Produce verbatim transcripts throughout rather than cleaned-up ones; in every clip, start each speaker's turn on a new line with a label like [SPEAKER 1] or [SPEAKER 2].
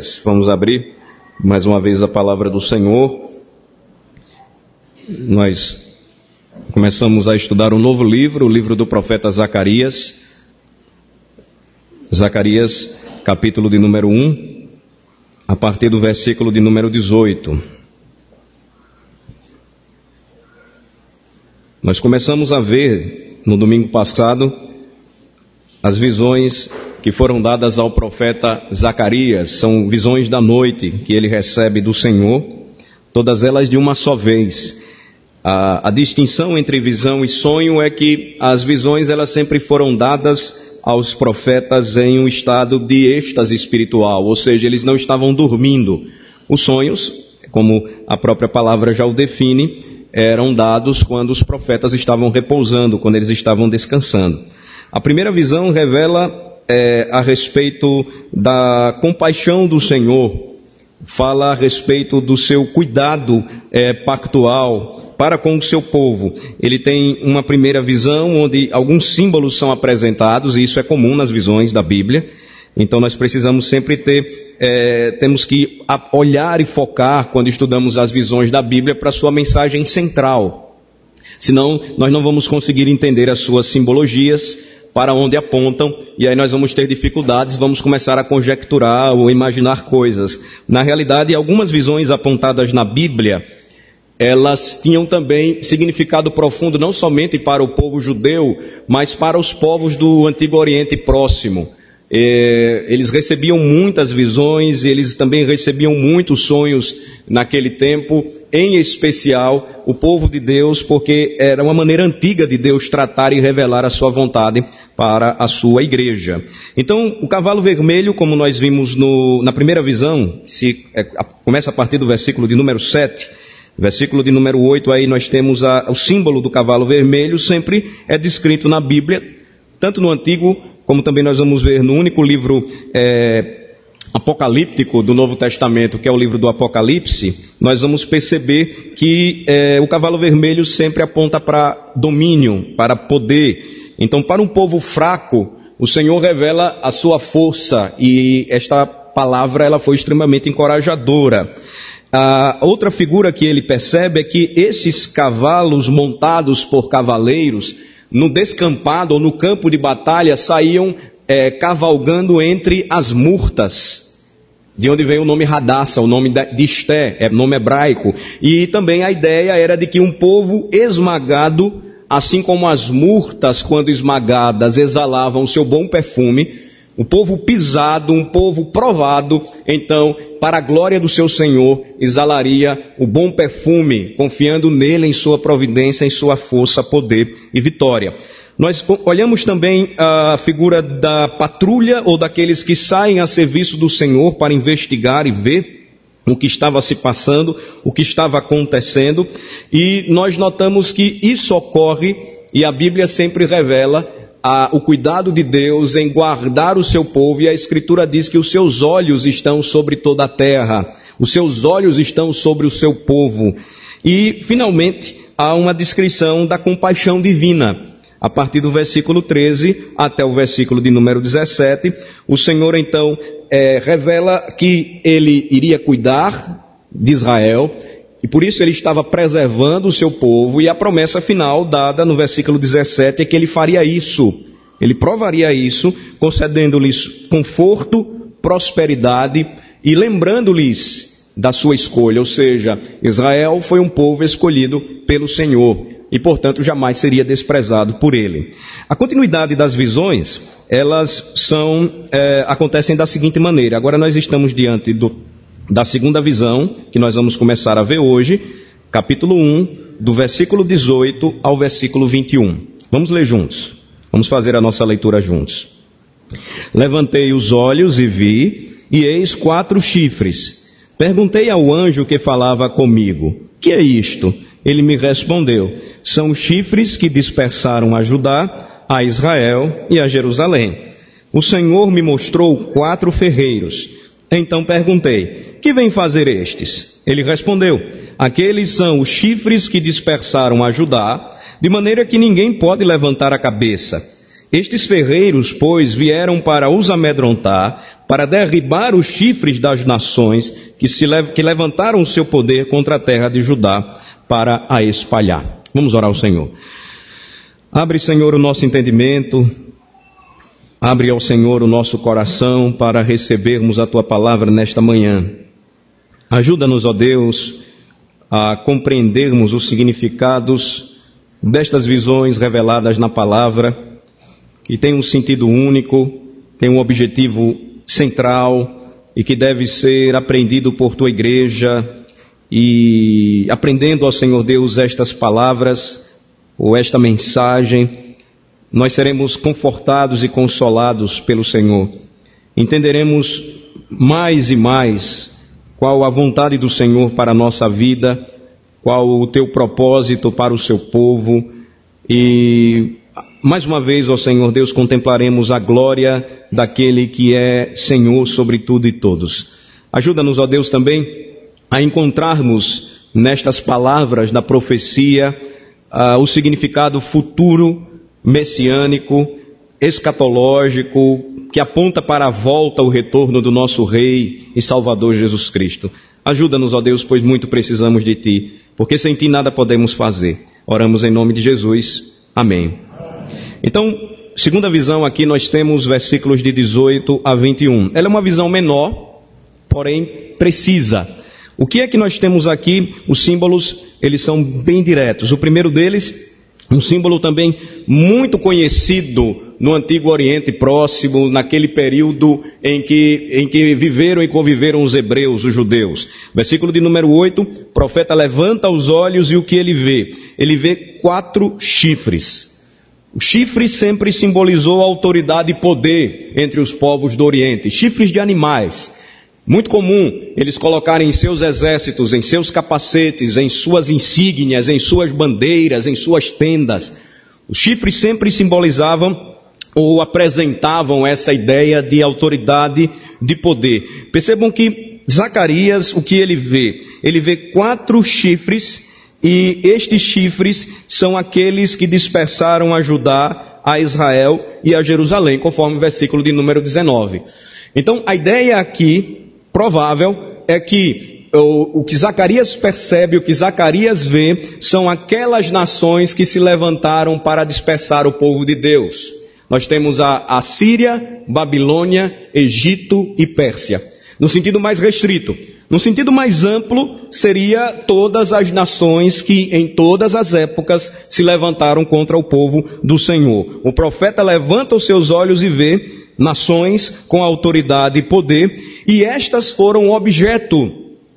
[SPEAKER 1] Vamos abrir mais uma vez a palavra do Senhor. Nós começamos a estudar um novo livro, o livro do profeta Zacarias. Zacarias, capítulo de número um, a partir do versículo de número dezoito. Nós começamos a ver, no domingo passado, as visões que foram dadas ao profeta Zacarias. São visões da noite que ele recebe do Senhor, todas elas de uma só vez. A, a distinção entre visão e sonho é que as visões elas sempre foram dadas aos profetas em um estado de êxtase espiritual, ou seja, eles não estavam dormindo. Os sonhos, como a própria palavra já o define, eram dados quando os profetas estavam repousando, quando eles estavam descansando. A primeira visão revela é, a respeito da compaixão do Senhor, fala a respeito do seu cuidado é, pactual para com o seu povo. Ele tem uma primeira visão onde alguns símbolos são apresentados, e isso é comum nas visões da Bíblia. Então nós precisamos sempre ter, é, temos que olhar e focar quando estudamos as visões da Bíblia para a sua mensagem central. Senão nós não vamos conseguir entender as suas simbologias, para onde apontam, e aí nós vamos ter dificuldades, vamos começar a conjecturar ou imaginar coisas. Na realidade, algumas visões apontadas na Bíblia, elas tinham também significado profundo não somente para o povo judeu, mas para os povos do Antigo Oriente Próximo. É, eles recebiam muitas visões, eles também recebiam muitos sonhos naquele tempo, em especial o povo de Deus, porque era uma maneira antiga de Deus tratar e revelar a sua vontade para a sua igreja. Então, o cavalo vermelho, como nós vimos no, na primeira visão, se, é, começa a partir do versículo de número sete, versículo de número oito, aí nós temos a, o símbolo do cavalo vermelho, sempre é descrito na Bíblia, tanto no Antigo, como também nós vamos ver no único livro é, apocalíptico do Novo Testamento, que é o livro do Apocalipse, nós vamos perceber que é, o cavalo vermelho sempre aponta para domínio, para poder. Então, para um povo fraco, o Senhor revela a sua força, e esta palavra ela foi extremamente encorajadora. A outra figura que ele percebe é que esses cavalos montados por cavaleiros, no descampado ou no campo de batalha, saíam é, cavalgando entre as murtas, de onde vem o nome Hadassah, o nome de Esté, é nome hebraico. E também a ideia era de que um povo esmagado, assim como as murtas, quando esmagadas, exalavam o seu bom perfume, um povo pisado, um povo provado, então, para a glória do seu Senhor, exalaria o bom perfume, confiando nele, em sua providência, em sua força, poder e vitória. Nós olhamos também a figura da patrulha, ou daqueles que saem a serviço do Senhor para investigar e ver o que estava se passando, o que estava acontecendo, e nós notamos que isso ocorre, e a Bíblia sempre revela A, o cuidado de Deus em guardar o seu povo, e a Escritura diz que os seus olhos estão sobre toda a terra, os seus olhos estão sobre o seu povo. E, finalmente, há uma descrição da compaixão divina. A partir do versículo treze até o versículo de número dezessete, o Senhor, então, é, revela que Ele iria cuidar de Israel, e por isso ele estava preservando o seu povo, e a promessa final dada no versículo dezessete é que ele faria isso. Ele provaria isso, concedendo-lhes conforto, prosperidade e lembrando-lhes da sua escolha. Ou seja, Israel foi um povo escolhido pelo Senhor e, portanto, jamais seria desprezado por ele. A continuidade das visões, elas são, é, acontecem da seguinte maneira. Agora nós estamos diante do da segunda visão, que nós vamos começar a ver hoje, capítulo um, do versículo dezoito ao versículo vinte e um. Vamos ler juntos. Vamos fazer a nossa leitura juntos. Levantei os olhos e vi, e eis quatro chifres. Perguntei ao anjo que falava comigo: que é isto? Ele me respondeu: são chifres que dispersaram a Judá, a Israel e a Jerusalém. O Senhor me mostrou quatro ferreiros. Então perguntei: que vem fazer estes? Ele respondeu: aqueles são os chifres que dispersaram a Judá, de maneira que ninguém pode levantar a cabeça. Estes ferreiros, pois, vieram para os amedrontar, para derribar os chifres das nações que, se lev- que levantaram o seu poder contra a terra de Judá para a espalhar. Vamos orar ao Senhor. Abre, Senhor, o nosso entendimento, abre ao Senhor o nosso coração para recebermos a Tua palavra nesta manhã. Ajuda-nos, ó Deus, a compreendermos os significados destas visões reveladas na palavra, que tem um sentido único, tem um objetivo central e que deve ser aprendido por Tua igreja. E aprendendo, ó Senhor Deus, estas palavras ou esta mensagem, nós seremos confortados e consolados pelo Senhor. Entenderemos mais e mais qual a vontade do Senhor para a nossa vida, qual o Teu propósito para o Seu povo. E mais uma vez, ó Senhor Deus, contemplaremos a glória daquele que é Senhor sobre tudo e todos. Ajuda-nos, ó Deus, também a encontrarmos nestas palavras da profecia uh, o significado futuro, messiânico, escatológico, que aponta para a volta, o retorno do nosso Rei e Salvador Jesus Cristo. Ajuda-nos, ó Deus, pois muito precisamos de Ti, porque sem Ti nada podemos fazer. Oramos em nome de Jesus. Amém. Então, segunda visão aqui nós temos versículos de dezoito a vinte e um. Ela é uma visão menor, porém precisa. O que é que nós temos aqui? Os símbolos, eles são bem diretos. O primeiro deles, um símbolo também muito conhecido no Antigo Oriente Próximo, naquele período em que, em que viveram e conviveram os hebreus, os judeus. Versículo de número oito, o profeta levanta os olhos e o que ele vê? Ele vê quatro chifres. O chifre sempre simbolizou autoridade e poder entre os povos do Oriente. Chifres de animais. Muito comum eles colocarem em seus exércitos, em seus capacetes, em suas insígnias, em suas bandeiras, em suas tendas. Os chifres sempre simbolizavam ou apresentavam essa ideia de autoridade, de poder. Percebam que Zacarias, o que ele vê? Ele vê quatro chifres, e estes chifres são aqueles que dispersaram a Judá, a Israel e a Jerusalém, conforme o versículo de número dezenove. Então, a ideia aqui, provável, é que o, o que Zacarias percebe, o que Zacarias vê, são aquelas nações que se levantaram para dispersar o povo de Deus. Nós temos a, a Síria, Babilônia, Egito e Pérsia. No sentido mais restrito. No sentido mais amplo, seria todas as nações que em todas as épocas se levantaram contra o povo do Senhor. O profeta levanta os seus olhos e vê nações com autoridade e poder, e estas foram objeto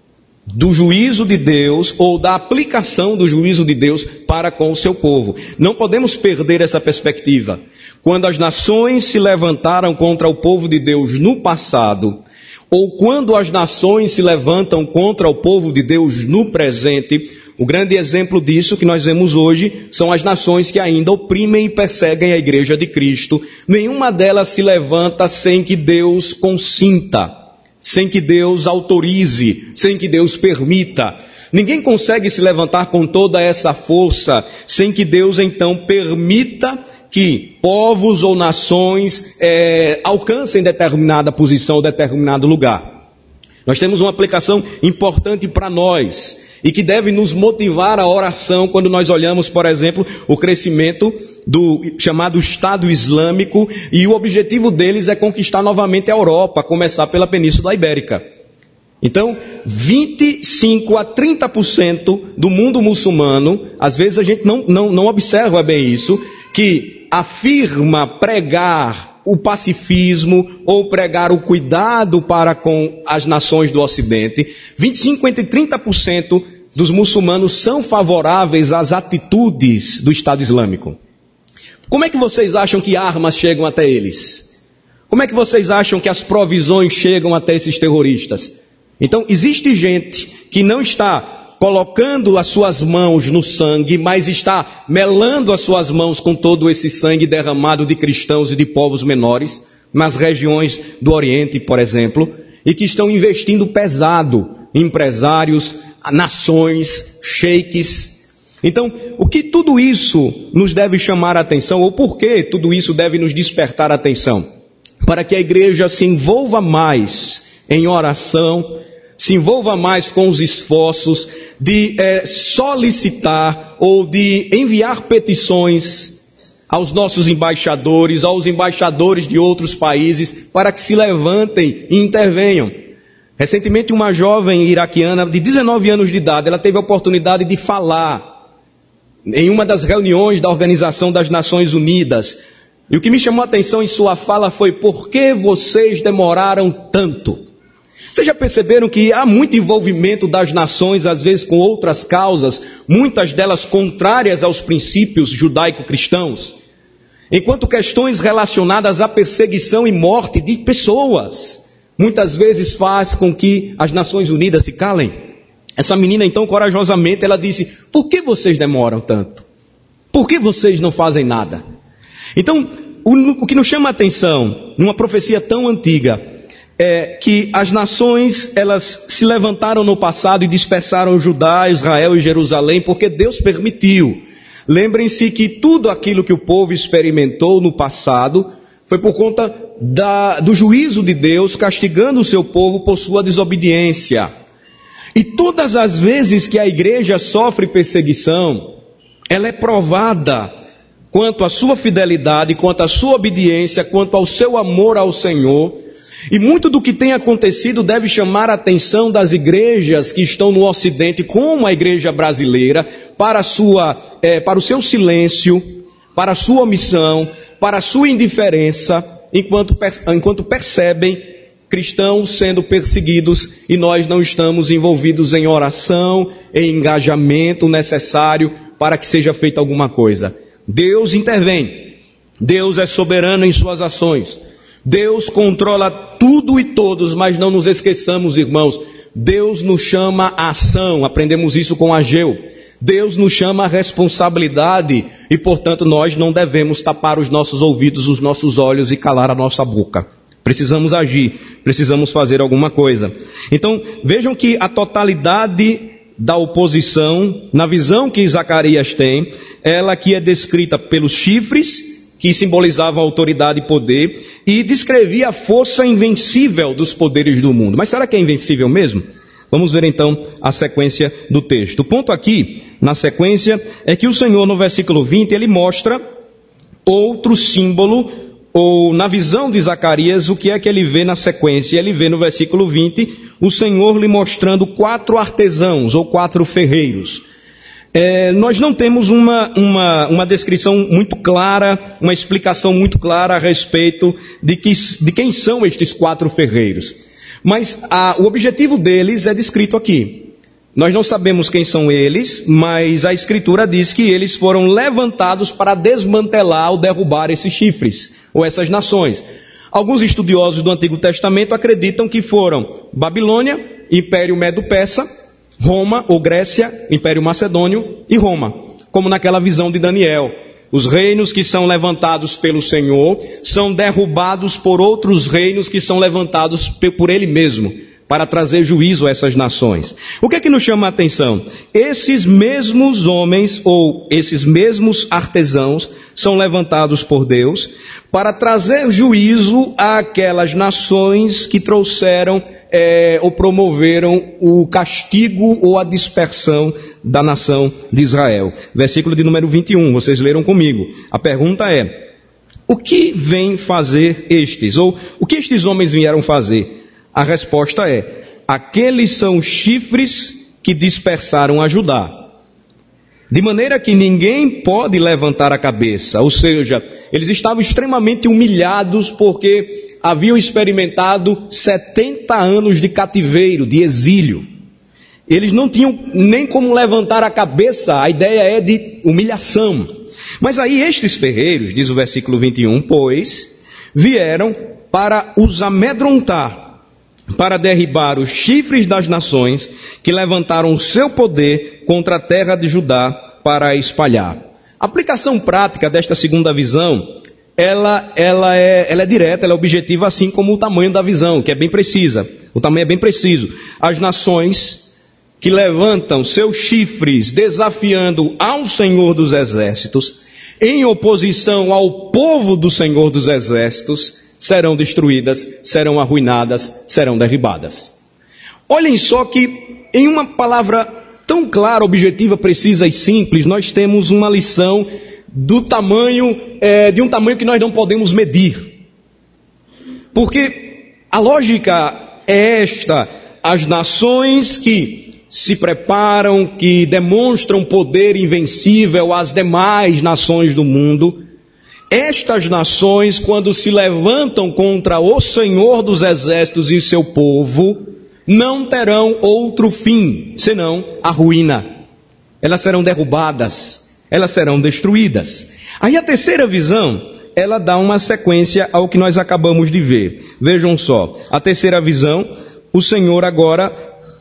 [SPEAKER 1] do juízo de Deus, ou da aplicação do juízo de Deus para com o seu povo. Não podemos perder essa perspectiva. Quando as nações se levantaram contra o povo de Deus no passado, ou quando as nações se levantam contra o povo de Deus no presente, o grande exemplo disso que nós vemos hoje são as nações que ainda oprimem e perseguem a igreja de Cristo. Nenhuma delas se levanta sem que Deus consinta, sem que Deus autorize, sem que Deus permita. Ninguém consegue se levantar com toda essa força sem que Deus então permita que povos ou nações é, alcancem determinada posição, determinado lugar. Nós temos uma aplicação importante para nós e que deve nos motivar a oração quando nós olhamos, por exemplo, o crescimento do chamado Estado Islâmico, e o objetivo deles é conquistar novamente a Europa, a começar pela Península Ibérica. Então, vinte e cinco a trinta por cento do mundo muçulmano, às vezes a gente não, não, não observa bem isso, que afirma pregar o pacifismo ou pregar o cuidado para com as nações do Ocidente. vinte e cinco entre trinta por cento dos muçulmanos são favoráveis às atitudes do Estado Islâmico. Como é que vocês acham que armas chegam até eles? Como é que vocês acham que as provisões chegam até esses terroristas? Então, existe gente que não está colocando as suas mãos no sangue, mas está melando as suas mãos com todo esse sangue derramado de cristãos e de povos menores, nas regiões do Oriente, por exemplo, e que estão investindo pesado em empresários, nações, sheiks. Então, o que tudo isso nos deve chamar a atenção, ou por que tudo isso deve nos despertar a atenção? para que a igreja se envolva mais em oração, se envolva mais com os esforços de é, solicitar ou de enviar petições aos nossos embaixadores, aos embaixadores de outros países, para que se levantem e intervenham. Recentemente, uma jovem iraquiana de dezenove anos de idade, ela teve a oportunidade de falar em uma das reuniões da Organização das Nações Unidas. E o que me chamou a atenção em sua fala foi: por que vocês demoraram tanto? Vocês já perceberam que há muito envolvimento das nações, às vezes com outras causas, muitas delas contrárias aos princípios judaico-cristãos? Enquanto questões relacionadas à perseguição e morte de pessoas, muitas vezes faz com que as Nações Unidas se calem. Essa menina, então, corajosamente, ela disse: por que vocês demoram tanto? Por que vocês não fazem nada? Então, o, o que nos chama a atenção, numa profecia tão antiga, é que as nações, elas se levantaram no passado e dispersaram Judá, Israel e Jerusalém, porque Deus permitiu. Lembrem-se que tudo aquilo que o povo experimentou no passado foi por conta da, do juízo de Deus castigando o seu povo por sua desobediência. E todas as vezes que a igreja sofre perseguição, ela é provada quanto à sua fidelidade, quanto à sua obediência, quanto ao seu amor ao Senhor. E muito do que tem acontecido deve chamar a atenção das igrejas que estão no Ocidente, como a igreja brasileira, para, a sua, é, para o seu silêncio, para a sua omissão, para a sua indiferença, enquanto, enquanto percebem cristãos sendo perseguidos e nós não estamos envolvidos em oração, em engajamento necessário para que seja feita alguma coisa. Deus intervém. Deus é soberano em suas ações. Deus controla tudo e todos, mas não nos esqueçamos, irmãos, Deus nos chama à ação, aprendemos isso com Ageu. Deus nos chama à responsabilidade e, portanto, nós não devemos tapar os nossos ouvidos, os nossos olhos e calar a nossa boca. Precisamos agir, precisamos fazer alguma coisa. Então, vejam que a totalidade da oposição, na visão que Zacarias tem, ela aqui é descrita pelos chifres, que simbolizavam autoridade e poder, e descrevia a força invencível dos poderes do mundo. Mas será que é invencível mesmo? Vamos ver então a sequência do texto. O ponto aqui, na sequência, é que o Senhor, no versículo vinte, ele mostra outro símbolo, ou na visão de Zacarias, o que é que ele vê na sequência? Ele vê no versículo vinte, o Senhor lhe mostrando quatro artesãos, ou quatro ferreiros. É, nós não temos uma, uma, uma descrição muito clara, uma explicação muito clara a respeito de, que, de quem são estes quatro ferreiros. Mas a, o objetivo deles é descrito aqui. Nós não sabemos quem são eles, mas a Escritura diz que eles foram levantados para desmantelar ou derrubar esses chifres, ou essas nações. Alguns estudiosos do Antigo Testamento acreditam que foram Babilônia, Império Medo-Persa, Roma ou Grécia, Império Macedônio e Roma, como naquela visão de Daniel. Os reinos que são levantados pelo Senhor são derrubados por outros reinos que são levantados por Ele mesmo, para trazer juízo a essas nações. O que é que nos chama a atenção? Esses mesmos homens, ou esses mesmos artesãos, são levantados por Deus para trazer juízo àquelas nações que trouxeram é, ou promoveram o castigo ou a dispersão da nação de Israel. Versículo de número vinte e um, vocês leram comigo. A pergunta é: o que vêm fazer estes? Ou o que estes homens vieram fazer? A resposta é: aqueles são chifres que dispersaram a Judá, de maneira que ninguém pode levantar a cabeça. Ou seja, eles estavam extremamente humilhados porque haviam experimentado setenta anos de cativeiro, de exílio. Eles não tinham nem como levantar a cabeça, a ideia é de humilhação. Mas aí estes ferreiros, diz o versículo vinte e um, pois vieram para os amedrontar, para derribar os chifres das nações que levantaram o seu poder contra a terra de Judá para a espalhar. A aplicação prática desta segunda visão, ela, ela, é, ela é direta, ela é objetiva, assim como o tamanho da visão, que é bem precisa. O tamanho é bem preciso. As nações que levantam seus chifres desafiando ao Senhor dos Exércitos, em oposição ao povo do Senhor dos Exércitos, serão destruídas, serão arruinadas, serão derribadas. Olhem só que em uma palavra tão clara, objetiva, precisa e simples, nós temos uma lição do tamanho, é, de um tamanho que nós não podemos medir. Porque a lógica é esta: as nações que se preparam, que demonstram poder invencível às demais nações do mundo, estas nações, quando se levantam contra o Senhor dos Exércitos e seu povo, não terão outro fim, senão a ruína. Elas serão derrubadas, elas serão destruídas. Aí a terceira visão, ela dá uma sequência ao que nós acabamos de ver. Vejam só, a terceira visão, o Senhor agora,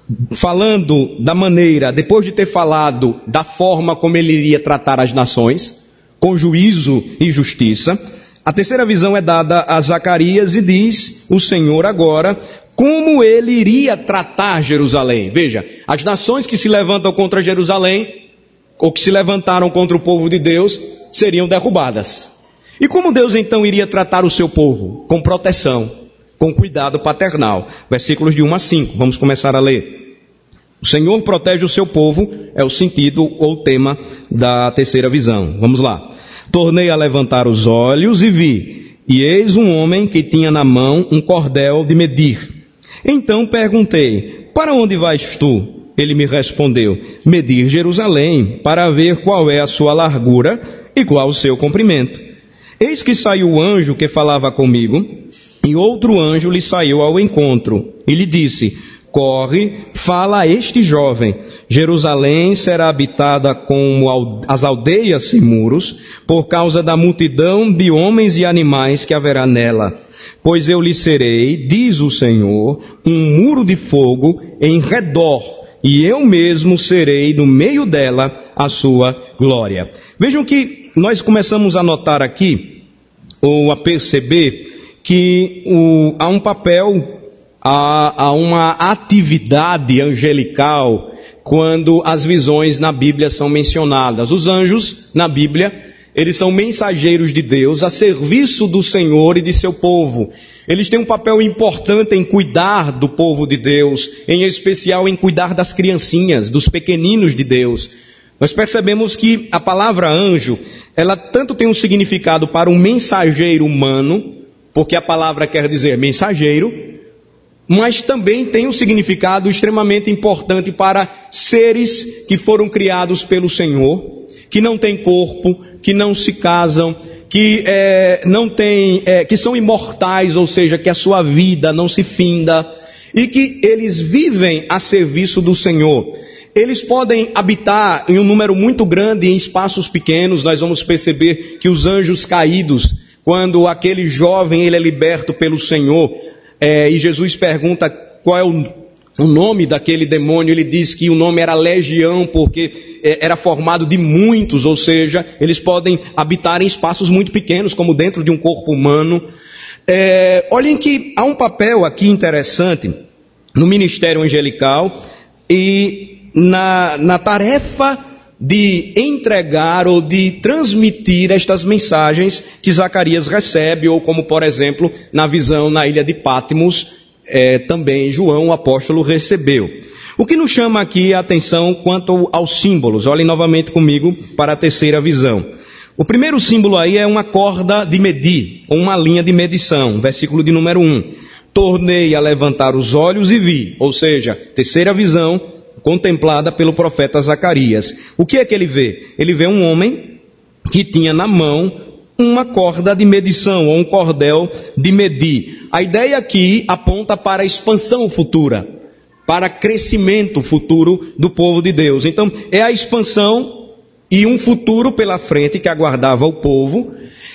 [SPEAKER 1] falando da maneira, depois de ter falado da forma como ele iria tratar as nações, com juízo e justiça, a terceira visão é dada a Zacarias e diz o Senhor agora como ele iria tratar Jerusalém. Veja, as nações que se levantam contra Jerusalém, ou que se levantaram contra o povo de Deus, seriam derrubadas. E como Deus então iria tratar o seu povo? Com proteção, com cuidado paternal. Versículos de um a cinco, vamos começar a ler. O Senhor protege o seu povo, é o sentido ou tema da terceira visão. Vamos lá. Tornei a levantar os olhos e vi, e eis um homem que tinha na mão um cordel de medir. Então perguntei, para onde vais tu? Ele me respondeu, medir Jerusalém, para ver qual é a sua largura e qual o seu comprimento. Eis que saiu o anjo que falava comigo, e outro anjo lhe saiu ao encontro, e lhe disse, corre, fala a este jovem, Jerusalém será habitada como as aldeias sem muros, por causa da multidão de homens e animais que haverá nela. Pois eu lhe serei, diz o Senhor, um muro de fogo em redor, e eu mesmo serei no meio dela a sua glória. Vejam que nós começamos a notar aqui, ou a perceber, que o, há um papel, há, há uma atividade angelical quando as visões na Bíblia são mencionadas. Os anjos, na Bíblia, eles são mensageiros de Deus a serviço do Senhor e de seu povo. Eles têm um papel importante em cuidar do povo de Deus, em especial em cuidar das criancinhas, dos pequeninos de Deus. Nós percebemos que a palavra anjo, ela tanto tem um significado para um mensageiro humano, porque a palavra quer dizer mensageiro, mas também tem um significado extremamente importante para seres que foram criados pelo Senhor, que não têm corpo, que não se casam, que é, não têm, é, que são imortais, ou seja, que a sua vida não se finda, e que eles vivem a serviço do Senhor. Eles podem habitar em um número muito grande em espaços pequenos. Nós vamos perceber que os anjos caídos, quando aquele jovem ele é liberto pelo Senhor, é, e Jesus pergunta qual é o O nome daquele demônio, ele diz que o nome era legião, porque era formado de muitos, ou seja, eles podem habitar em espaços muito pequenos, como dentro de um corpo humano. É, olhem que há um papel aqui interessante no ministério angelical e na, na tarefa de entregar ou de transmitir estas mensagens que Zacarias recebe, ou como, por exemplo, na visão na ilha de Patmos, É, também João, o apóstolo, recebeu. O que nos chama aqui a atenção quanto aos símbolos? Olhem novamente comigo para a terceira visão. O primeiro símbolo aí é uma corda de medir, ou uma linha de medição, versículo de número um. Tornei a levantar os olhos e vi, ou seja, terceira visão contemplada pelo profeta Zacarias. O que é que ele vê? Ele vê um homem que tinha na mão uma corda de medição, ou um cordel de medir. A ideia aqui aponta para a expansão futura, para crescimento futuro do povo de Deus. Então, é a expansão e um futuro pela frente que aguardava o povo,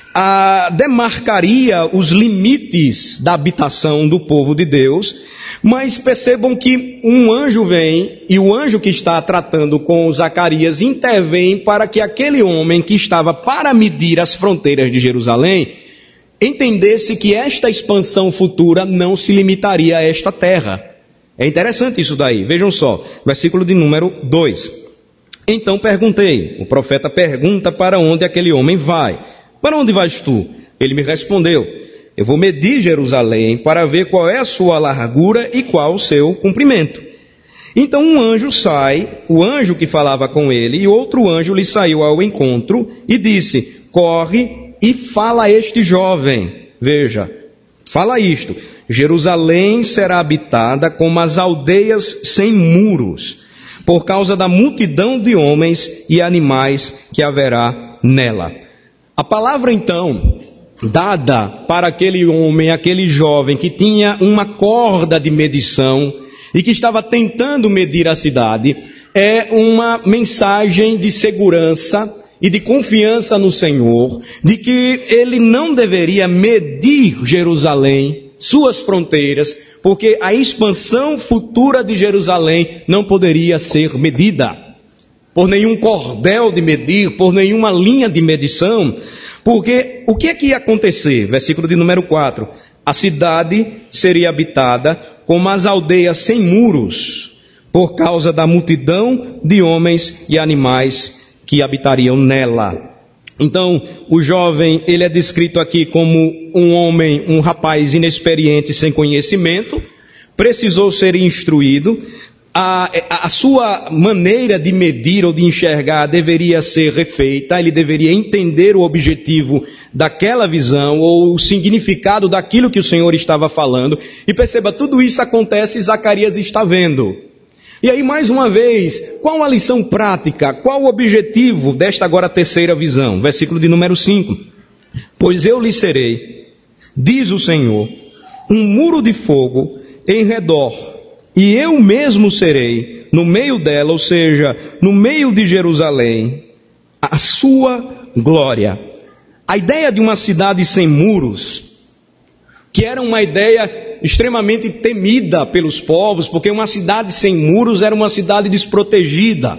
[SPEAKER 1] a, demarcaria os limites da habitação do povo de Deus. Mas percebam que um anjo vem, e o anjo que está tratando com Zacarias intervém para que aquele homem que estava para medir as fronteiras de Jerusalém entendesse que esta expansão futura não se limitaria a esta terra. É interessante isso daí, vejam só, versículo de número dois. Então perguntei, o profeta pergunta para onde aquele homem vai. Para onde vais tu? Ele me respondeu, eu vou medir Jerusalém para ver qual é a sua largura e qual o seu comprimento. Então um anjo sai, o anjo que falava com ele, e outro anjo lhe saiu ao encontro e disse, corre e fala a este jovem. Veja, fala isto, Jerusalém será habitada como as aldeias sem muros, por causa da multidão de homens e animais que haverá nela. A palavra então, dada para aquele homem, aquele jovem que tinha uma corda de medição e que estava tentando medir a cidade, é uma mensagem de segurança e de confiança no Senhor, de que ele não deveria medir Jerusalém, suas fronteiras, porque a expansão futura de Jerusalém não poderia ser medida por nenhum cordel de medir, por nenhuma linha de medição, porque o que é que ia acontecer? Versículo de número quatro. A cidade seria habitada como as aldeias sem muros, por causa da multidão de homens e animais que habitariam nela. Então, o jovem, ele é descrito aqui como um homem, um rapaz inexperiente, sem conhecimento, precisou ser instruído. A, a sua maneira de medir ou de enxergar deveria ser refeita, ele deveria entender o objetivo daquela visão ou o significado daquilo que o Senhor estava falando. E perceba, tudo isso acontece e Zacarias está vendo. E aí, mais uma vez, qual a lição prática, qual o objetivo desta agora terceira visão? Versículo de número cinco. Pois eu lhe serei, diz o Senhor, um muro de fogo em redor, e eu mesmo serei no meio dela, ou seja, no meio de Jerusalém, a sua glória. A ideia de uma cidade sem muros, que era uma ideia extremamente temida pelos povos, porque uma cidade sem muros era uma cidade desprotegida.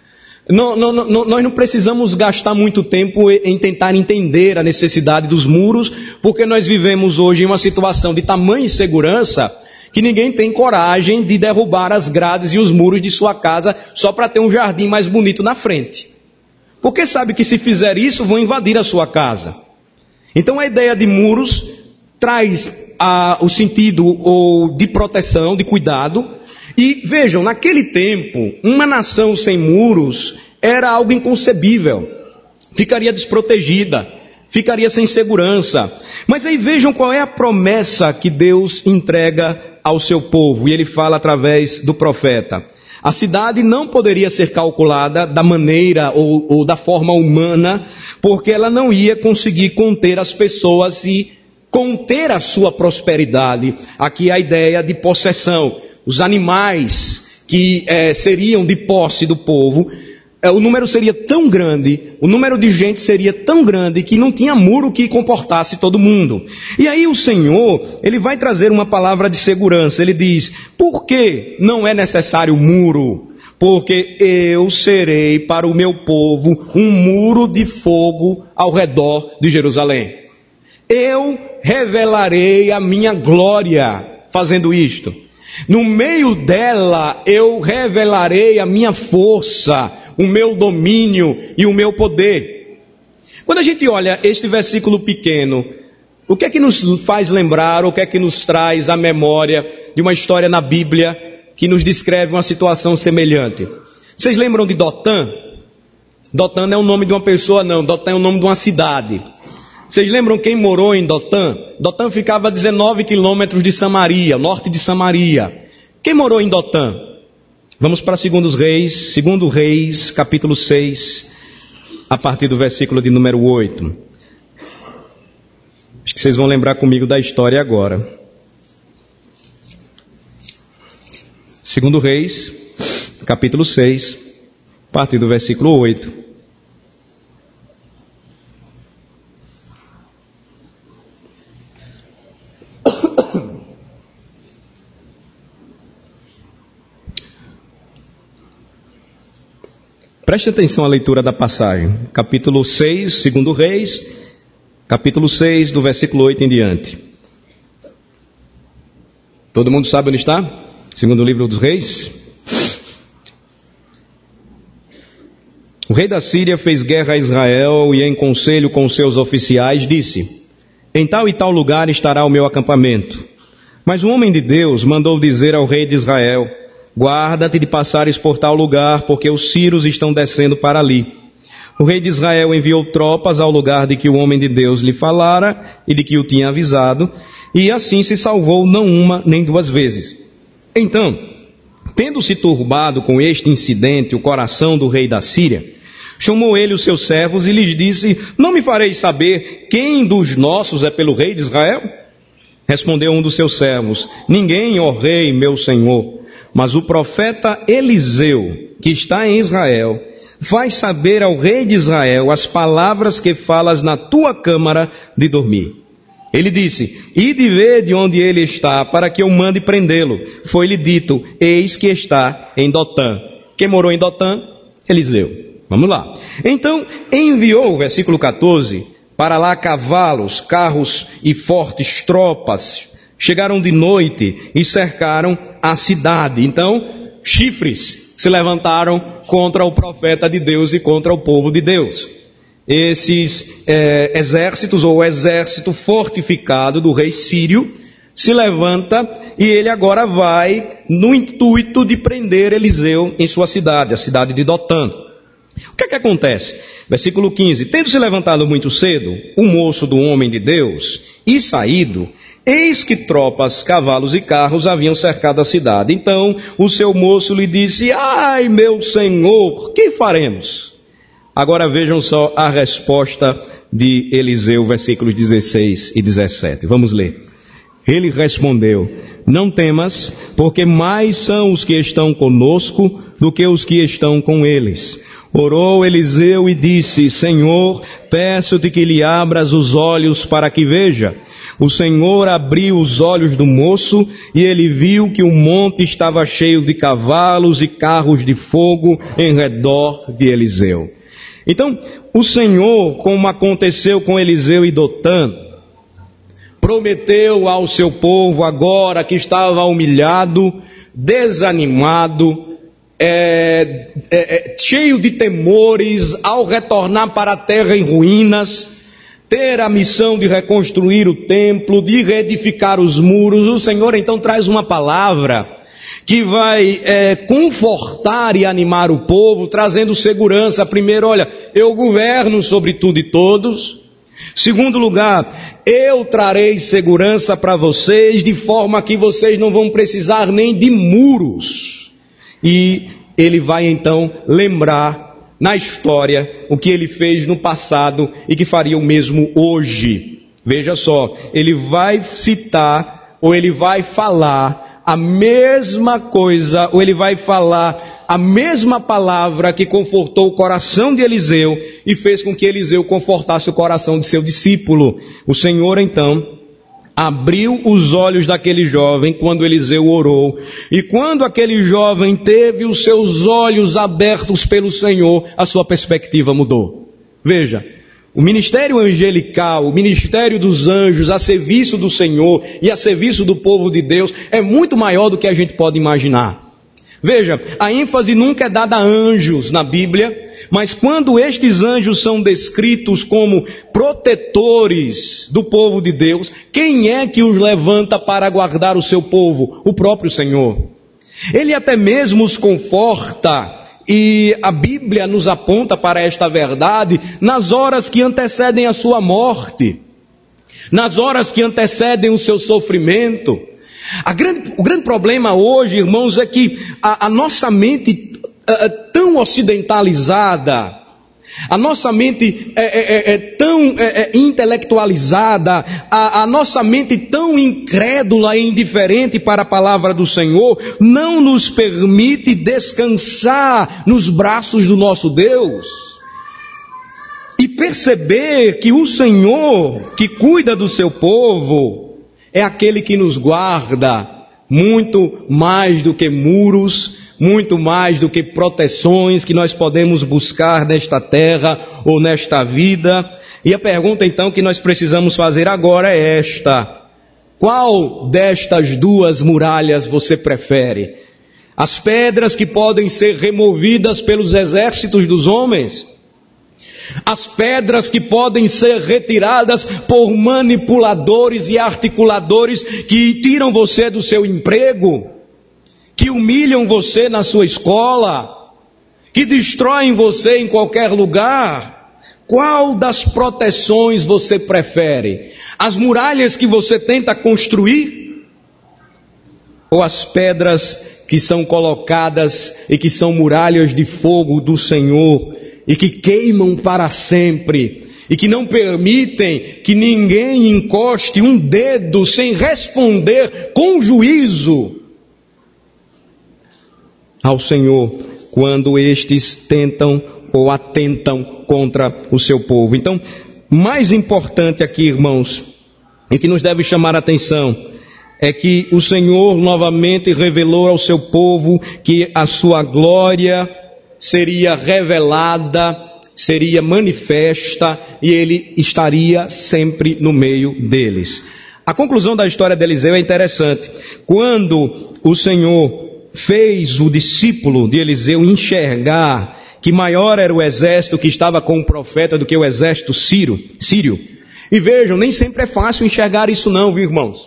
[SPEAKER 1] Não, não, não, nós não precisamos gastar muito tempo em tentar entender a necessidade dos muros, porque nós vivemos hoje em uma situação de tamanha insegurança que ninguém tem coragem de derrubar as grades e os muros de sua casa só para ter um jardim mais bonito na frente. Porque sabe que se fizer isso, vão invadir a sua casa. Então a ideia de muros traz a, o sentido ou de proteção, de cuidado. E vejam, naquele tempo, uma nação sem muros era algo inconcebível. Ficaria desprotegida, ficaria sem segurança. Mas aí vejam qual é a promessa que Deus entrega ao seu povo, e ele fala através do profeta. A cidade não poderia ser calculada da maneira ou, ou da forma humana, porque ela não ia conseguir conter as pessoas e conter a sua prosperidade. Aqui a ideia de possessão. Os animais que é, seriam de posse do povo, é, o número seria tão grande, o número de gente seria tão grande que não tinha muro que comportasse todo mundo. E aí o Senhor, ele vai trazer uma palavra de segurança. Ele diz, por que não é necessário muro? Porque eu serei para o meu povo um muro de fogo ao redor de Jerusalém. Eu revelarei a minha glória fazendo isto. No meio dela eu revelarei a minha força, o meu domínio e o meu poder. Quando a gente olha este versículo pequeno, o que é que nos faz lembrar, o que é que nos traz à memória de uma história na Bíblia que nos descreve uma situação semelhante? Vocês lembram de Dotã? Dotã não é o nome de uma pessoa não, Dotã é o nome de uma cidade. Vocês lembram quem morou em Dotã? Dotã ficava a dezenove quilômetros de Samaria, norte de Samaria. Quem morou em Dotã? Vamos para segundo Reis, segundo Reis, capítulo seis, a partir do versículo de número oito. Acho que vocês vão lembrar comigo da história agora. segundo Reis, capítulo seis, a partir do versículo oito. Preste atenção à leitura da passagem. Capítulo seis, segundo Reis, capítulo seis, do versículo oito em diante. Todo mundo sabe onde está? Segundo o livro dos Reis. O rei da Síria fez guerra a Israel e em conselho com seus oficiais disse: em tal e tal lugar estará o meu acampamento. Mas o homem de Deus mandou dizer ao rei de Israel: guarda-te de passares por tal lugar, porque os sírios estão descendo para ali. O rei de Israel enviou tropas ao lugar de que o homem de Deus lhe falara e de que o tinha avisado, e assim se salvou não uma nem duas vezes. Então, tendo-se turbado com este incidente o coração do rei da Síria, chamou ele os seus servos e lhes disse: não me fareis saber quem dos nossos é pelo rei de Israel? Respondeu um dos seus servos: ninguém, ó rei, meu senhor, mas o profeta Eliseu, que está em Israel, faz saber ao rei de Israel as palavras que falas na tua câmara de dormir. Ele disse: ide ver de onde ele está, para que eu mande prendê-lo. Foi-lhe dito: eis que está em Dotã. Quem morou em Dotã? Eliseu. Vamos lá. Então enviou, versículo catorze, para lá cavalos, carros e fortes tropas. Chegaram de noite e cercaram a cidade. Então, chifres se levantaram contra o profeta de Deus e contra o povo de Deus. Esses é, exércitos, ou o exército fortificado do rei sírio, se levanta e ele agora vai no intuito de prender Eliseu em sua cidade, a cidade de Dotã. O que é que acontece? Versículo quinze. Tendo se levantado muito cedo, o moço do homem de Deus, e saído, eis que tropas, cavalos e carros haviam cercado a cidade. Então o seu moço lhe disse: ai, meu senhor, que faremos? Agora vejam só a resposta de Eliseu, versículos dezesseis e dezessete. Vamos ler. Ele respondeu: não temas, porque mais são os que estão conosco do que os que estão com eles. Orou Eliseu e disse: Senhor, peço-te que lhe abras os olhos para que veja. O Senhor abriu os olhos do moço e ele viu que o monte estava cheio de cavalos e carros de fogo em redor de Eliseu. Então, o Senhor, como aconteceu com Eliseu e Dotã, prometeu ao seu povo, agora que estava humilhado, desanimado, é, é, é, cheio de temores, ao retornar para a terra em ruínas, ter a missão de reconstruir o templo, de reedificar os muros. O Senhor então traz uma palavra que vai é, confortar e animar o povo, trazendo segurança. Primeiro, olha, eu governo sobre tudo e todos. Segundo lugar, eu trarei segurança para vocês, de forma que vocês não vão precisar nem de muros. E ele vai então lembrar na história o que ele fez no passado e que faria o mesmo hoje. Veja só, ele vai citar, ou ele vai falar a mesma coisa, ou ele vai falar a mesma palavra que confortou o coração de Eliseu e fez com que Eliseu confortasse o coração de seu discípulo. O Senhor então abriu os olhos daquele jovem quando Eliseu orou, e quando aquele jovem teve os seus olhos abertos pelo Senhor, a sua perspectiva mudou. Veja, o ministério angelical, o ministério dos anjos a serviço do Senhor e a serviço do povo de Deus é muito maior do que a gente pode imaginar. Veja, a ênfase nunca é dada a anjos na Bíblia, mas quando estes anjos são descritos como protetores do povo de Deus, quem é que os levanta para guardar o seu povo? O próprio Senhor. Ele até mesmo os conforta. E a Bíblia nos aponta para esta verdade nas horas que antecedem a sua morte, nas horas que antecedem o seu sofrimento. A grande, o grande problema hoje, irmãos, é que a, a nossa mente é, é tão ocidentalizada, a nossa mente é, é, é tão é, é intelectualizada, a, a nossa mente tão incrédula e indiferente para a palavra do Senhor, não nos permite descansar nos braços do nosso Deus e perceber que o Senhor que cuida do seu povo é aquele que nos guarda muito mais do que muros, muito mais do que proteções que nós podemos buscar nesta terra ou nesta vida. E a pergunta então que nós precisamos fazer agora é esta: qual destas duas muralhas você prefere? As pedras que podem ser removidas pelos exércitos dos homens? as pedras que podem ser retiradas por manipuladores e articuladores que tiram você do seu emprego, que humilham você na sua escola, que destroem você em qualquer lugar. Qual das proteções você prefere? As muralhas que você tenta construir? Ou as pedras que são colocadas e que são muralhas de fogo do Senhor e que queimam para sempre e que não permitem que ninguém encoste um dedo sem responder com juízo ao Senhor quando estes tentam ou atentam contra o seu povo? Então, mais importante aqui, irmãos, e que nos deve chamar a atenção, é que o Senhor novamente revelou ao seu povo que a sua glória seria revelada, seria manifesta, e ele estaria sempre no meio deles. A conclusão da história de Eliseu é interessante. Quando o Senhor fez o discípulo de Eliseu enxergar que maior era o exército que estava com o profeta do que o exército sírio, sírio. E vejam, nem sempre é fácil enxergar isso não, viu, irmãos?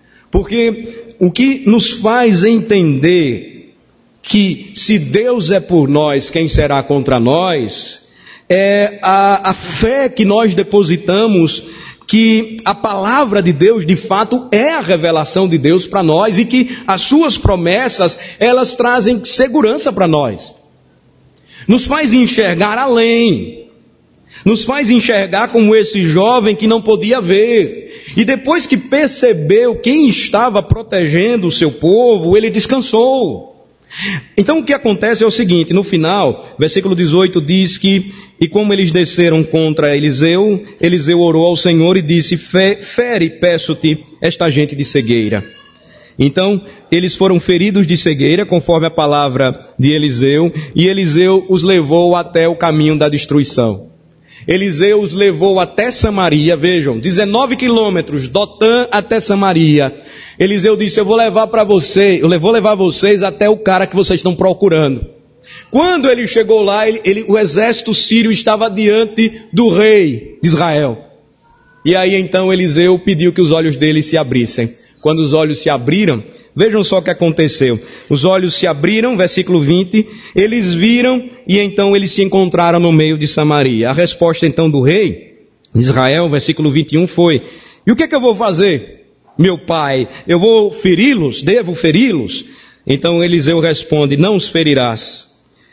[SPEAKER 1] Porque o que nos faz entender que se Deus é por nós, quem será contra nós, é a, a fé que nós depositamos que a palavra de Deus de fato é a revelação de Deus para nós e que as suas promessas, elas trazem segurança para nós. Nos faz enxergar além. Nos faz enxergar como esse jovem que não podia ver. E depois que percebeu quem estava protegendo o seu povo, ele descansou. Então o que acontece é o seguinte, no final, versículo dezoito diz que, e como eles desceram contra Eliseu, Eliseu orou ao Senhor e disse, fere, peço-te, esta gente de cegueira. Então, eles foram feridos de cegueira, conforme a palavra de Eliseu, e Eliseu os levou até o caminho da destruição. Eliseu os levou até Samaria, vejam, dezenove quilômetros, Dotã até Samaria. Eliseu disse, eu vou levar para vocês, eu vou levar vocês até o cara que vocês estão procurando. Quando ele chegou lá, ele, ele, o exército sírio estava diante do rei de Israel. E aí então Eliseu pediu que os olhos dele se abrissem. Quando os olhos se abriram, vejam só o que aconteceu. Os olhos se abriram, versículo vinte, eles viram e então eles se encontraram no meio de Samaria. A resposta então do rei de Israel, versículo vinte e um, foi, e o que é que eu vou fazer, meu pai? Eu vou feri-los? Devo feri-los? Então Eliseu responde, não os ferirás.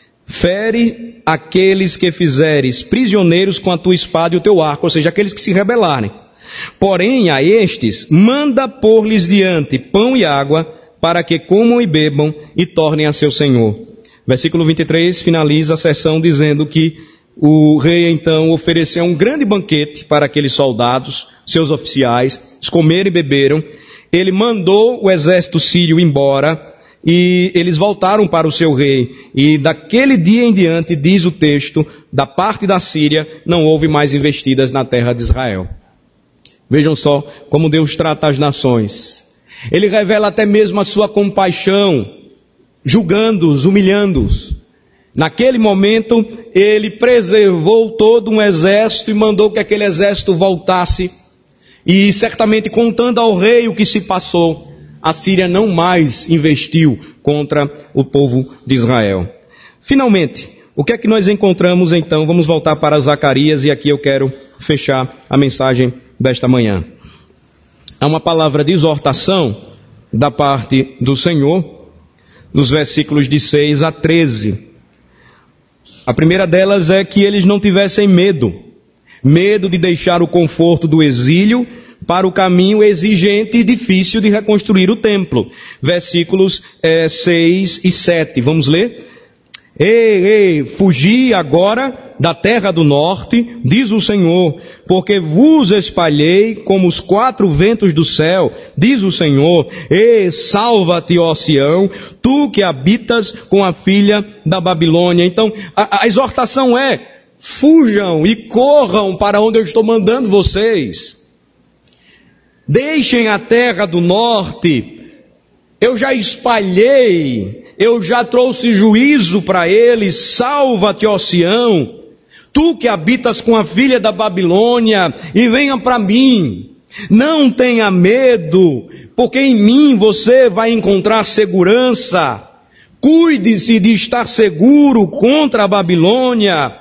[SPEAKER 1] Fere aqueles que fizeres prisioneiros com a tua espada e o teu arco, ou seja, aqueles que se rebelarem. Porém, a estes, manda pôr-lhes diante pão e água, para que comam e bebam e tornem a seu senhor. Versículo vinte e três finaliza a sessão dizendo que o rei então ofereceu um grande banquete para aqueles soldados, seus oficiais, eles comeram e beberam. Ele mandou o exército sírio embora e eles voltaram para o seu rei. E daquele dia em diante, diz o texto, da parte da Síria, não houve mais investidas na terra de Israel. Vejam só como Deus trata as nações. Ele revela até mesmo a sua compaixão, julgando-os, humilhando-os. Naquele momento, ele preservou todo um exército e mandou que aquele exército voltasse. E certamente contando ao rei o que se passou, a Síria não mais investiu contra o povo de Israel. Finalmente, o que é que nós encontramos então? Vamos voltar para Zacarias e aqui eu quero fechar a mensagem desta manhã. Há uma palavra de exortação da parte do Senhor, nos versículos de seis a treze. A primeira delas é que eles não tivessem medo, medo de deixar o conforto do exílio para o caminho exigente e difícil de reconstruir o templo. Versículos é, seis e sete, vamos ler? Ei, ei, fugi agora da terra do norte, diz o Senhor, porque vos espalhei como os quatro ventos do céu, diz o Senhor. Ei, salva-te, ó Sião, tu que habitas com a filha da Babilônia. Então, a, a exortação é, fujam e corram para onde eu estou mandando vocês. Deixem a terra do norte. Eu já espalhei, eu já trouxe juízo para eles, salva-te, ó Sião, tu que habitas com a filha da Babilônia, e venha para mim. Não tenha medo, porque em mim você vai encontrar segurança. Cuide-se de estar seguro contra a Babilônia.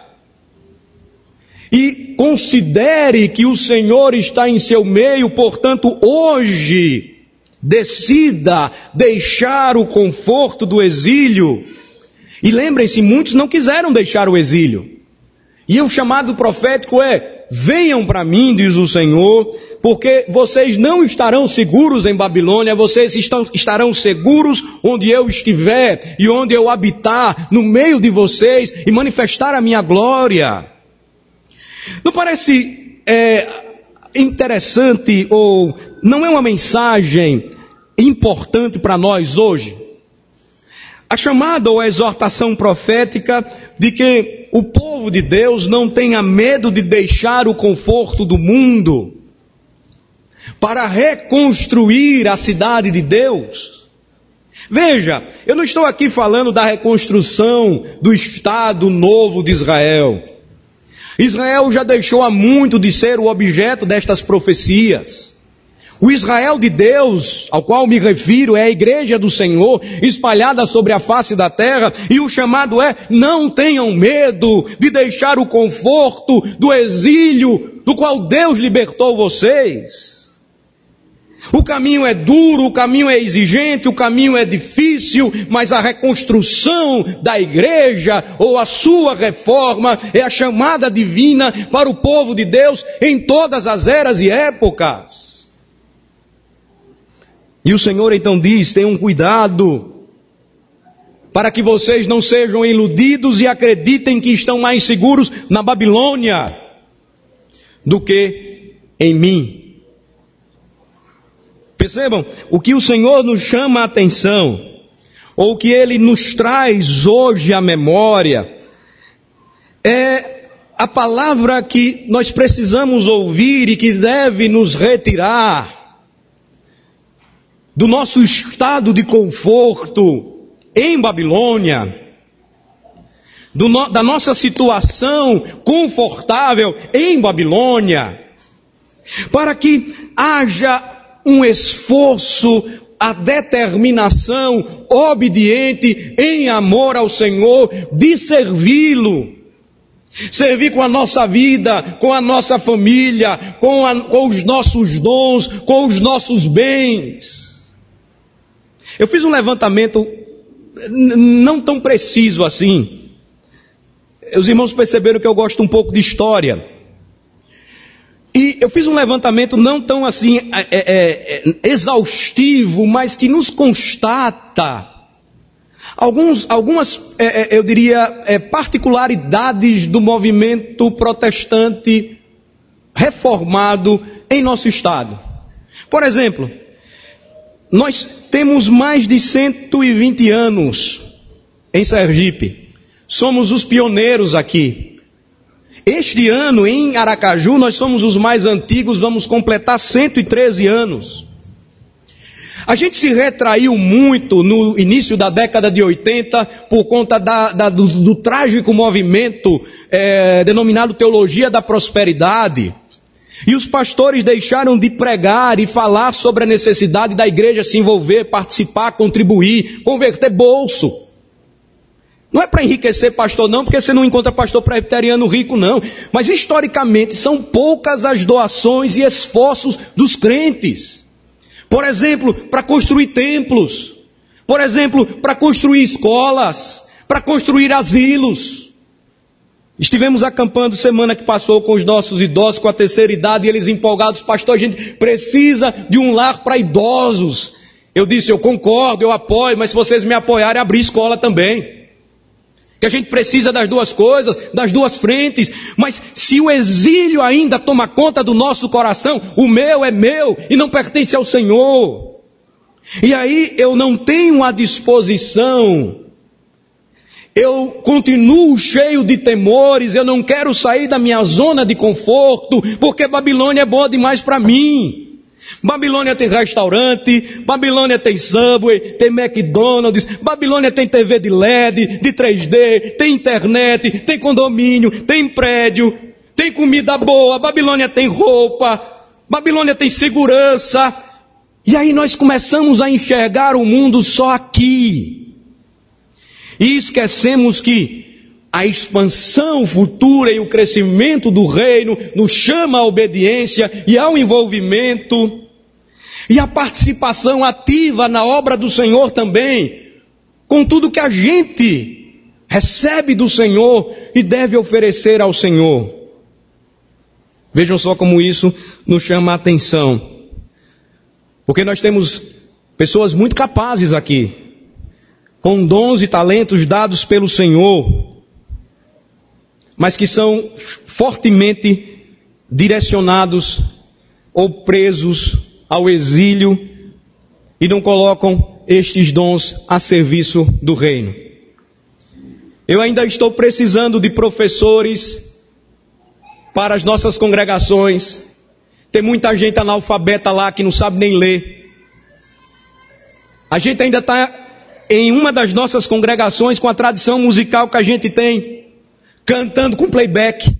[SPEAKER 1] E considere que o Senhor está em seu meio, portanto, hoje, decida deixar o conforto do exílio. E lembrem-se, muitos não quiseram deixar o exílio. E o chamado profético é: venham para mim, diz o Senhor, porque vocês não estarão seguros em Babilônia, vocês estão, estarão seguros onde eu estiver e onde eu habitar no meio de vocês e manifestar a minha glória. Não parece é, interessante, ou não é uma mensagem importante para nós hoje? A chamada ou a exortação profética de que o povo de Deus não tenha medo de deixar o conforto do mundo para reconstruir a cidade de Deus. Veja, eu não estou aqui falando da reconstrução do Estado novo de Israel. Israel já deixou há muito de ser o objeto destas profecias. O Israel de Deus, ao qual me refiro, é a igreja do Senhor, espalhada sobre a face da terra, e o chamado é: não tenham medo de deixar o conforto do exílio do qual Deus libertou vocês. O caminho é duro, o caminho é exigente, o caminho é difícil, mas a reconstrução da igreja, ou a sua reforma, é a chamada divina para o povo de Deus em todas as eras e épocas. E o Senhor então diz: tenham cuidado, para que vocês não sejam iludidos e acreditem que estão mais seguros na Babilônia do que em mim. Percebam, o que o Senhor nos chama a atenção, ou o que Ele nos traz hoje à memória, é a palavra que nós precisamos ouvir e que deve nos retirar do nosso estado de conforto em Babilônia, do no, da nossa situação confortável em Babilônia, para que haja um esforço, a determinação obediente em amor ao Senhor de servi-lo. Servir com a nossa vida, com a nossa família, com, a, com os nossos dons, com os nossos bens. Eu fiz um levantamento não tão preciso assim. Os irmãos perceberam que eu gosto um pouco de história. E eu fiz um levantamento não tão assim é, é, é, exaustivo, mas que nos constata alguns, algumas, é, é, eu diria, é, particularidades do movimento protestante reformado em nosso estado. Por exemplo, nós temos mais de cento e vinte anos em Sergipe. Somos os pioneiros aqui. Este ano, em Aracaju, nós somos os mais antigos, vamos completar cento e treze anos. A gente se retraiu muito no início da década de oitenta por conta da, da, do, do trágico movimento é, denominado Teologia da Prosperidade. E os pastores deixaram de pregar e falar sobre a necessidade da igreja se envolver, participar, contribuir, converter bolso. Não é para enriquecer pastor não, porque você não encontra pastor presbiteriano rico não. Mas historicamente são poucas as doações e esforços dos crentes. Por exemplo, para construir templos. Por exemplo, para construir escolas. Para construir asilos. Estivemos acampando semana que passou com os nossos idosos com a terceira idade e eles empolgados: pastor, a gente precisa de um lar para idosos. Eu disse: eu concordo, eu apoio, mas se vocês me apoiarem, abrir escola também. Que a gente precisa das duas coisas, das duas frentes. Mas se o exílio ainda toma conta do nosso coração, o meu é meu e não pertence ao Senhor. E aí eu não tenho a disposição, eu continuo cheio de temores, eu não quero sair da minha zona de conforto, porque Babilônia é boa demais para mim. Babilônia tem restaurante, Babilônia tem Subway, tem McDonald's, Babilônia tem T V de L E D, de três D, tem internet, tem condomínio, tem prédio, tem comida boa, Babilônia tem roupa, Babilônia tem segurança. E aí nós começamos a enxergar o mundo só aqui. E esquecemos que a expansão futura e o crescimento do reino nos chama à obediência e ao envolvimento e à participação ativa na obra do Senhor também, com tudo que a gente recebe do Senhor e deve oferecer ao Senhor. Vejam só como isso nos chama a atenção, porque nós temos pessoas muito capazes aqui, com dons e talentos dados pelo Senhor, mas que são fortemente direcionados ou presos ao exílio e não colocam estes dons a serviço do reino. Eu ainda estou precisando de professores para as nossas congregações. Tem muita gente analfabeta lá que não sabe nem ler. A gente ainda está em uma das nossas congregações com a tradição musical que a gente tem, cantando com playback,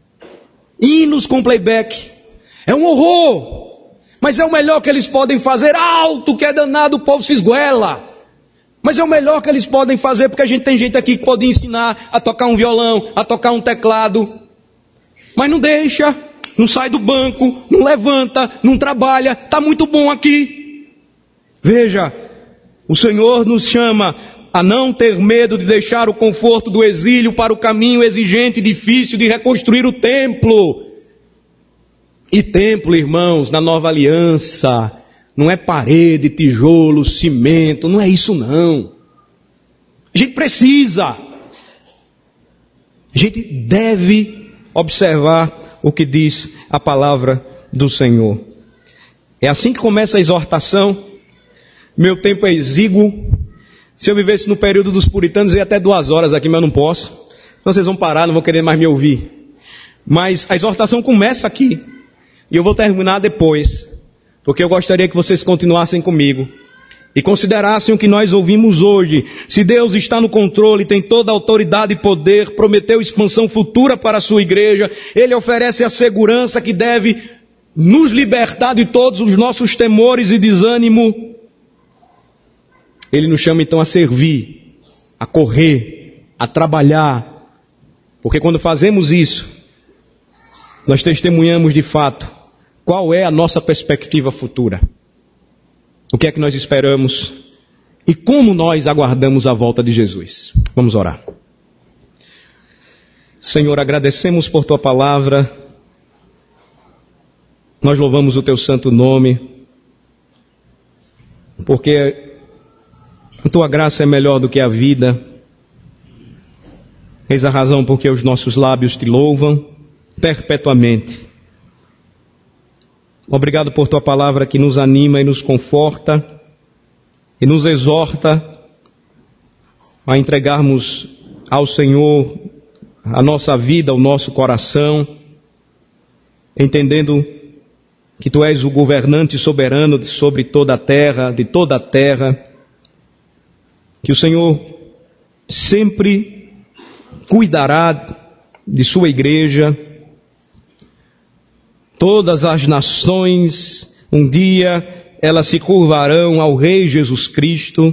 [SPEAKER 1] hinos com playback. É um horror, mas é o melhor que eles podem fazer. Alto que é danado, o povo se esguela, mas é o melhor que eles podem fazer, porque a gente tem gente aqui que pode ensinar a tocar um violão, a tocar um teclado, mas não deixa, não sai do banco, não levanta, não trabalha. Está muito bom aqui. Veja, o Senhor nos chama a não ter medo de deixar o conforto do exílio para o caminho exigente e difícil de reconstruir o templo. E templo, irmãos, na nova aliança, não é parede, tijolo, cimento, não é isso não. A gente precisa, a gente deve observar o que diz a palavra do Senhor. É assim que começa a exortação. Meu tempo é exíguo. Se eu vivesse no período dos puritanos, eu ia até duas horas aqui, mas eu não posso. Então vocês vão parar, não vão querer mais me ouvir. Mas a exortação começa aqui. E eu vou terminar depois, porque eu gostaria que vocês continuassem comigo e considerassem o que nós ouvimos hoje. Se Deus está no controle, tem toda a autoridade e poder, prometeu expansão futura para a sua igreja, Ele oferece a segurança que deve nos libertar de todos os nossos temores e desânimo. Ele nos chama então a servir, a correr, a trabalhar, porque quando fazemos isso, nós testemunhamos de fato qual é a nossa perspectiva futura, o que é que nós esperamos e como nós aguardamos a volta de Jesus. Vamos orar. Senhor, agradecemos por Tua palavra, nós louvamos o Teu santo nome, porque a Tua graça é melhor do que a vida. Eis a razão porque os nossos lábios Te louvam perpetuamente. Obrigado por Tua palavra que nos anima e nos conforta e nos exorta a entregarmos ao Senhor a nossa vida, o nosso coração, entendendo que Tu és o governante soberano sobre toda a terra, de toda a terra, que o Senhor sempre cuidará de Sua igreja. Todas as nações, um dia, elas se curvarão ao Rei Jesus Cristo.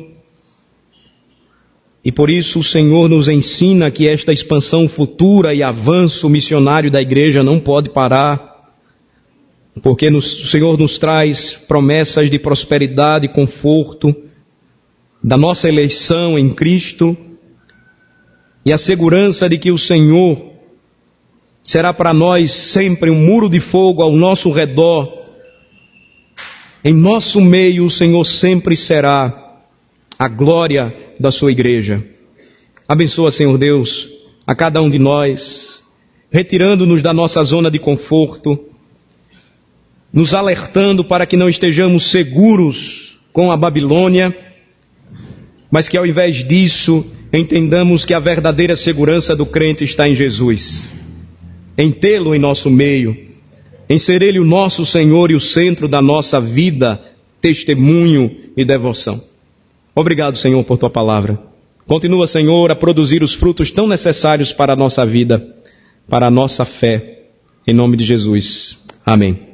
[SPEAKER 1] E por isso o Senhor nos ensina que esta expansão futura e avanço missionário da igreja não pode parar, porque nos, o Senhor nos traz promessas de prosperidade e conforto, da nossa eleição em Cristo, e a segurança de que o Senhor será para nós sempre um muro de fogo ao nosso redor. Em nosso meio, o Senhor sempre será a glória da sua igreja. Abençoa, Senhor Deus, a cada um de nós, retirando-nos da nossa zona de conforto, nos alertando para que não estejamos seguros com a Babilônia, mas que ao invés disso, entendamos que a verdadeira segurança do crente está em Jesus, em tê-lo em nosso meio, em ser Ele o nosso Senhor e o centro da nossa vida, testemunho e devoção. Obrigado, Senhor, por Tua palavra. Continua, Senhor, a produzir os frutos tão necessários para a nossa vida, para a nossa fé. Em nome de Jesus. Amém.